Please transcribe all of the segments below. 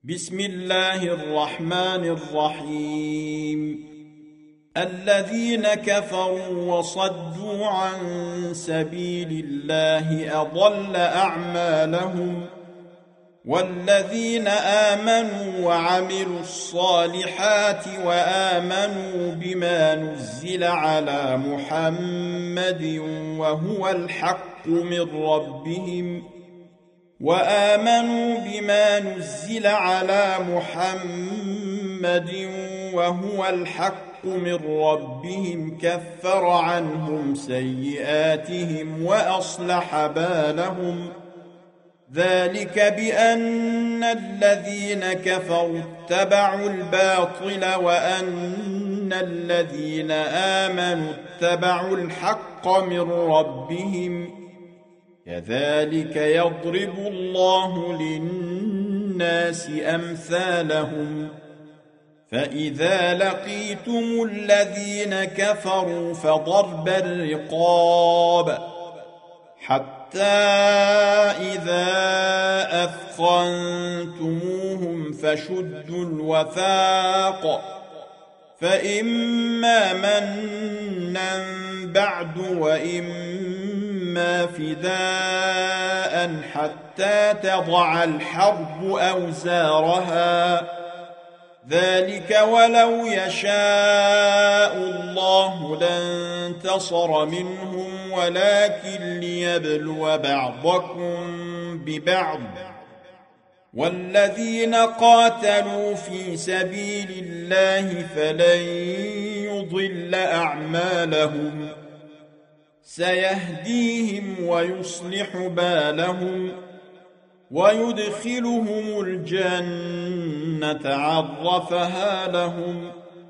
بسم الله الرحمن الرحيم الذين كفروا وصدوا عن سبيل الله أضل أعمالهم والذين آمنوا وعملوا الصالحات وآمنوا بما نزل على محمد وهو الحق من ربهم كفر عنهم سيئاتهم وأصلح بالهم ذلك بأن الذين كفروا اتبعوا الباطل وأن الذين آمنوا اتبعوا الحق من ربهم كذلك يضرب الله للناس أمثالهم فإذا لقيتم الذين كفروا فضرب الرقاب حتى إذا أثخنتموهم فشدوا الوثاق فإما منا بعد وإما فداء حتى تضع الحرب أوزارها ذلك ولو يشاء الله لانتصر منهم ولكن ليبلو بعضكم ببعض والذين قاتلوا في سبيل الله فلن يضل أعمالهم سيهديهم ويصلح بالهم ويدخلهم الجنة عرفها لهم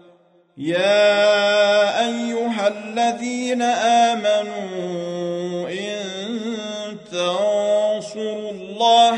يا أيها الذين آمنوا إن تنصروا الله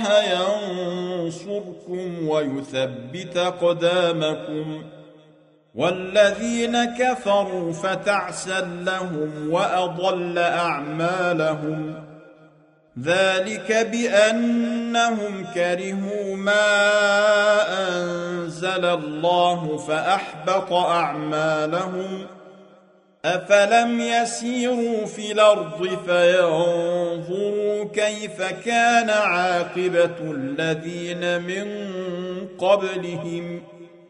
ينصركم ويثبت أقدامكم والذين كفروا فتعسا لهم وأضل أعمالهم ذلك بأنهم كرهوا ما أنزل الله فأحبط أعمالهم أفلم يسيروا في الأرض فينظروا كيف كان عاقبة الذين من قبلهم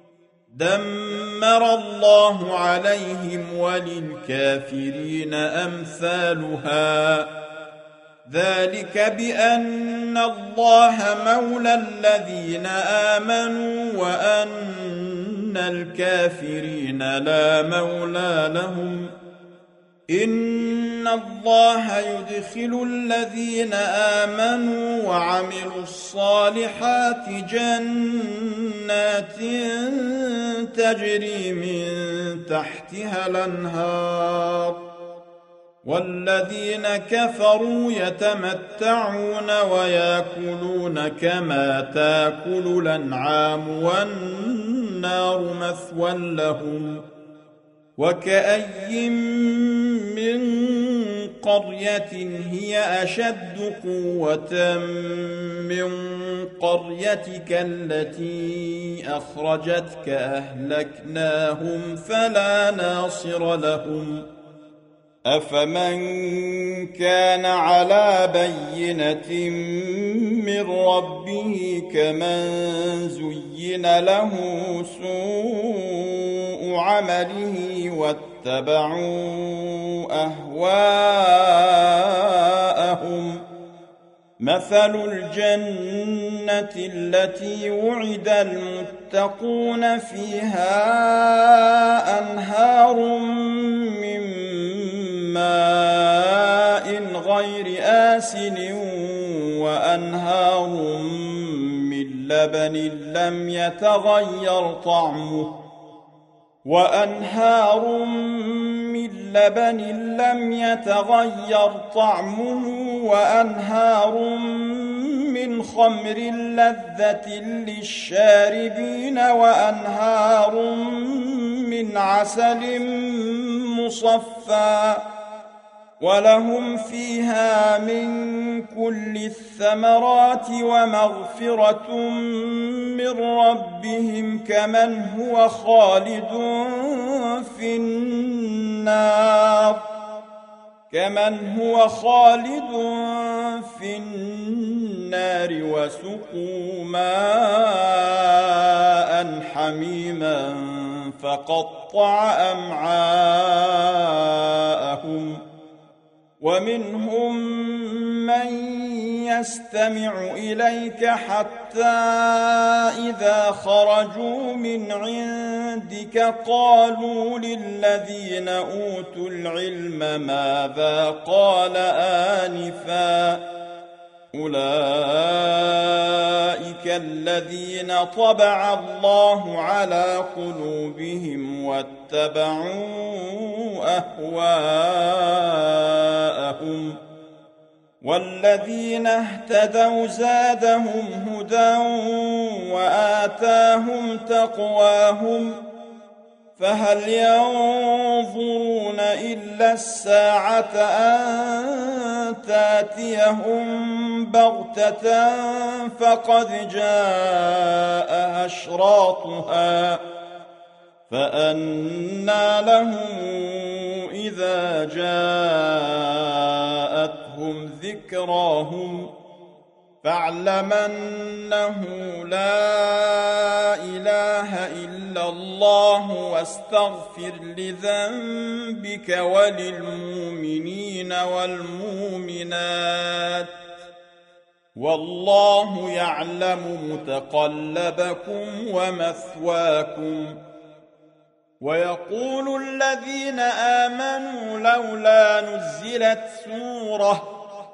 دمر الله عليهم وللكافرين أمثالها ذلك بأن الله مولى الذين آمنوا وأن الكافرين لا مولى لهم إن الله يدخل الذين آمنوا وعملوا الصالحات جنات تجري من تحتها الأنهار والذين كفروا يتمتعون ويأكلون كما تأكل الأنعام والنار مثوى لهم وكأي من قرية هي أشد قوة من قريتك التي أخرجتك أهلكناهم فلا ناصر لهم أفمن كان على بينة من ربه كمن زين له سوء عمله واتبعوا أهواءهم مثل الجنة التي وعد المتقون فيها أنهار من ماء غير آسن وأنهار من لبن لم يتغير طعمه وأنهار من خمر لذة للشاربين وأنهار من عسل مصفى ولهم فيها من كل الثمرات ومغفرة من ربهم كمن هو خالد في النار وسقوا ماء حميما فقطع أمعاءهم ومنهم من يستمع إليك حتى إذا خرجوا من عندك قالوا للذين أوتوا العلم ماذا قال آنفا أولئك الذين طبع الله على قلوبهم واتبعوا أهواءهم والذين اهتدوا زادهم هدى وآتاهم تقواهم فهل ينظرون إلا الساعة أن تأتيهم بغتة فقد جاء أشراطها فأنى لهم إذا جاءتهم ذكراهم فاعلم أنه لا إله إلا الله واستغفر لذنبك وللمؤمنين والمؤمنات والله يعلم متقلبكم ومثواكم ويقول الذين آمنوا لولا نزلت سورة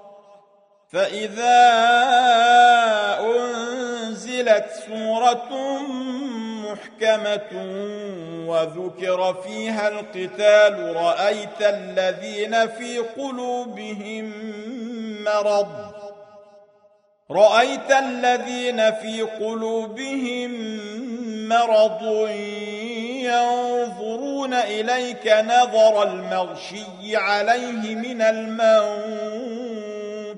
فإذا أنزلت سورة محكمة وذكر فيها القتال رأيت الذين في قلوبهم مرض ينظرون إليك نظر المغشي عليه من الموت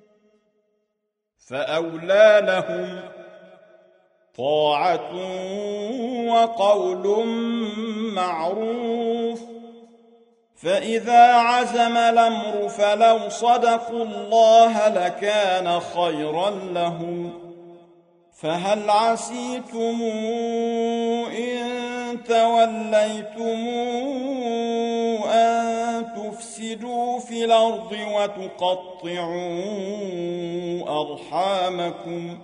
فأولى لهم طاعة وقول معروف فإذا عزم الأمر فلو صدقوا الله لكان خيرا لهم فهل عسيتم إن توليتم أن تفسدوا في الأرض وتقطعوا أرحامكم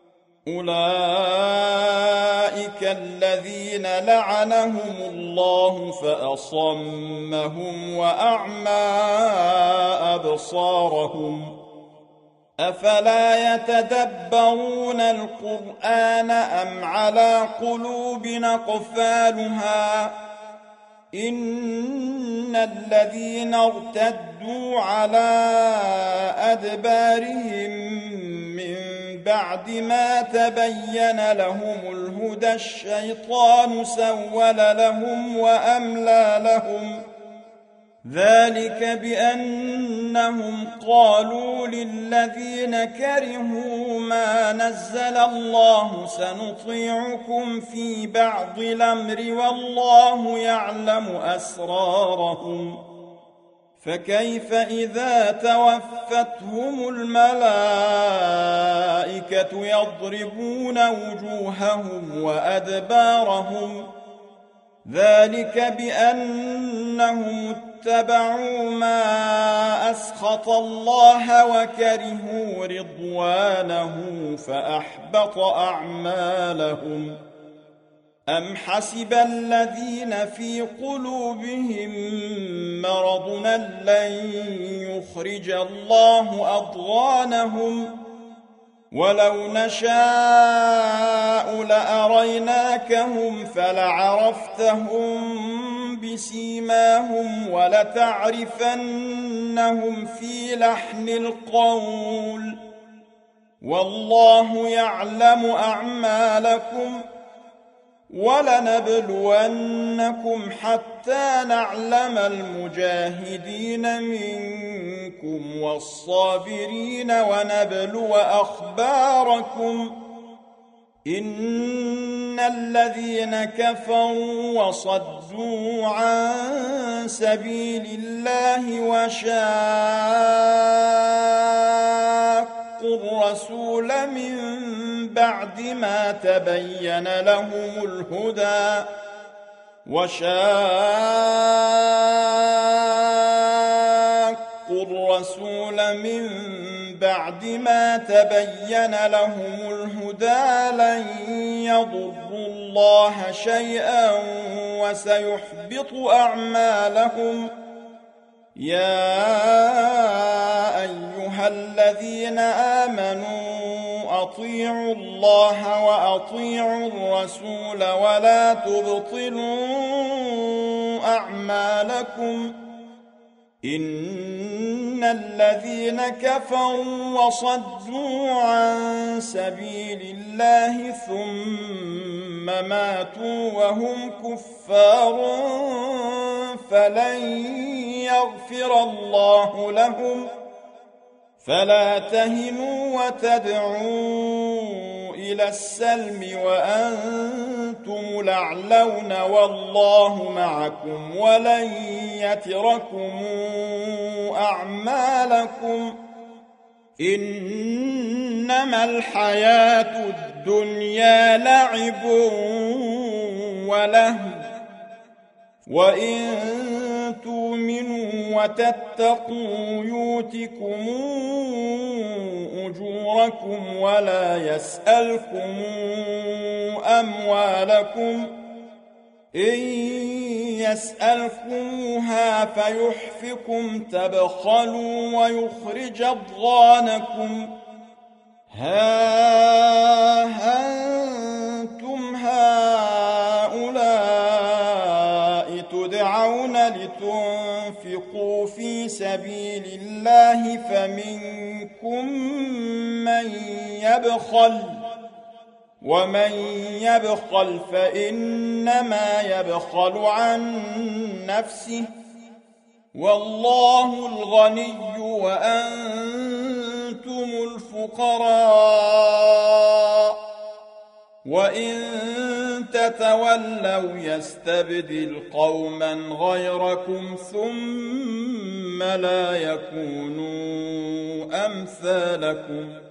أولئك الذين لعنهم الله فأصمهم وأعمى أبصارهم أفلا يتدبرون القرآن أم على قلوب أقفالها إن الذين ارتدوا على أدبارهم من بعد ما تبين لهم الهدى الشيطان سول لهم وأملى لهم ذلك بأنهم قالوا للذين كرهوا ما نزل الله سنطيعكم في بعض الأمر والله يعلم أسرارهم فكيف إذا توفتهم الملائكة يضربون وجوههم وأدبارهم ذلك بأنهم اتبعوا ما أسخط الله وكرهوا رضوانه فأحبط أعمالهم أم حسب الذين في قلوبهم مرض لن يخرج الله أضغانهم ولو نشاء لأريناكهم فلعرفتهم بسيماهم ولتعرفنهم في لحن القول والله يعلم أعمالكم ولنبلونكم حتى نعلم المجاهدين منكم والصابرين ونبلو أخباركم إن الذين كفروا وصدوا عن سبيل الله وشاقوا الرسول من بعد ما تبين لهم الهدى لن يضروا الله شيئا وسيحبط أعمالهم. يا أيها الذين آمنوا أطيعوا الله وأطيعوا الرسول ولا تبطلوا أعمالكم. إن الذين كفروا وصدوا عن سبيل الله ثم ماتوا وهم كفار فلن يغفر الله لهم. فلا تهنوا وتدعوا إلى السلم وأنتم الأعلون والله معكم ولن يتركم أعمالكم. إنما الحياة الدنيا لعب ولهو وإن تؤمنوا وتتقوا يؤتكم أجوركم ولا يسألكم أموالكم. إن يسألكموها فيحفكم تبخلوا ويخرج أضغانكم. ها أنتم هؤلاء تدعون لتنفقوا في سبيل الله فمنكم من يبخل ومن يبخل فإنما يبخل عن نفسه والله الغني وأنتم الفقراء. وإن تتولوا يستبدل قوما غيركم ثم لا يكونوا أمثالكم.